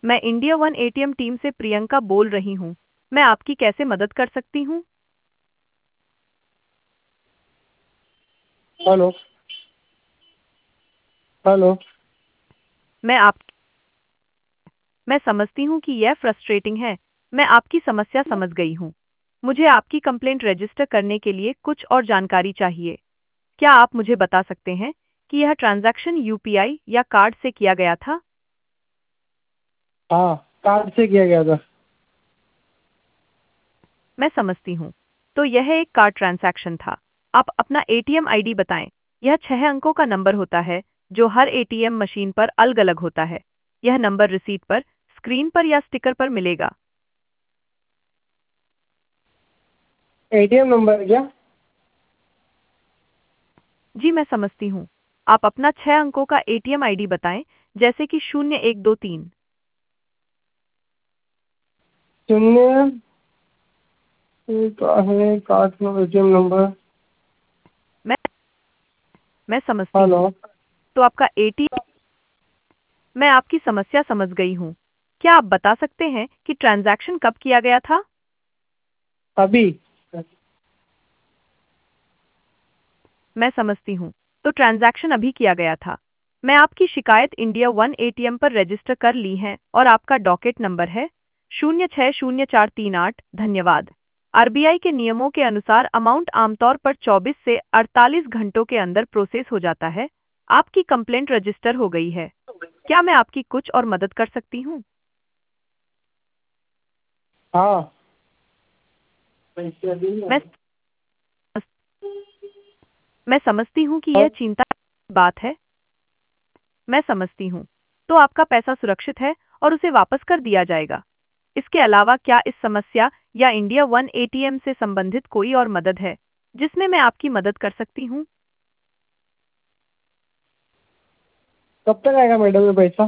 मैं India One ATM team से प्रियंका बोल रही हूँ। मैं आपकी कैसे मदद कर सकती हूँ? हेलो। हेलो। मैं आप मैं समझती हूँ कि यह फ्रस्ट्रेटिंग है। मैं आपकी समस्या समझ गई हूँ। मुझे आपकी कंप्लेंट रजिस्टर करने के लिए कुछ और जानकारी चाहिए। क्या आप मुझे बता सकते हैं कि यह ट्रांजैक्शन यूपीआई या कार्ड से किया गया था? हाँ, कार्ड से किया गया था। मैं समझती हूँ। तो यह एक कार्ड ट्रांजैक्शन था। आप अपना एटीएम आईडी बताएं। यह 6 अंकों का नंबर होता है जो हर एटीएम मशीन पर अलग-अलग होता है। यह नंबर रिसीट पर, स्क्रीन पर या स्टिकर पर मिलेगा। एटीएम नंबर है क्या? जी मैं समझती हूँ। आप अपना 6 अंकों का एटीएम आईडी बताएं, जैसे कि 0123। शून्य एक है कार्ड में एटीएम नंबर। मैं मैं समझती हेलो। हूँ। तो आपका एटीएम मैं आपकी समस्या समझ गई हूँ। क्या आप बता सकते हैं कि ट्रांजैक्शन कब किया गया था? अभी। मैं समझती हूँ। तो ट्रांजैक्शन अभी किया गया था। मैं आपकी शिकायत इंडिया वन एटीएम पर रजिस्टर कर ली है और आपका डॉकेट नंबर है 060438। धन्यवाद। आरबीआई के नियमों के अनुसार अमाउंट आमतौर पर 24 से 48 घंटों के अंदर प्रोसेस हो जाता है। आपकी कंप्लेंट रजिस्टर हो गई है। क्या मैं आपकी कुछ और मदद कर सकती हूँ? हाँ। पैसे अभी मैं मैं समझती हूँ कि यह और चिंता की बात है। मैं समझती हूँ। तो आपका पैसा सुरक्षित है और उसे वापस कर दिया जाएगा। इसके अलावा क्या इस समस्या या इंडिया वन एटीएम से संबंधित कोई और मदद है जिसमें मैं आपकी मदद कर सकती हूँ? कब तक आएगा मैडम ये पैसा?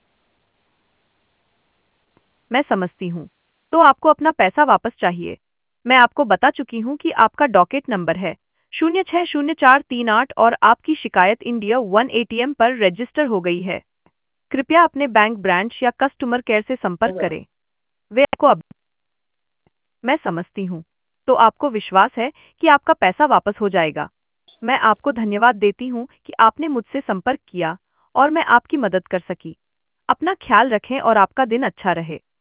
मैं समझती हूँ। तो आपको अपना पैसा वापस चाहिए। मैं आपको बता चुकी हूँ कि आपका डॉकेट नंबर है 060438 और आपकी शिकायत इंडिया वन एटीएम पर रजिस्टर हो गई है। कृपया अपने बैंक ब्रांच या कस्टमर केयर से संपर्क करें। वे आपको अब मैं समझती हूँ। तो आपको विश्वास है कि आपका पैसा वापस हो जाएगा। मैं आपको धन्यवाद देती हूँ कि आपने मुझसे संपर्क किया और मैं आपकी मदद कर सकी। अपना ख्याल रखें और आपका दिन अच्छा रहे।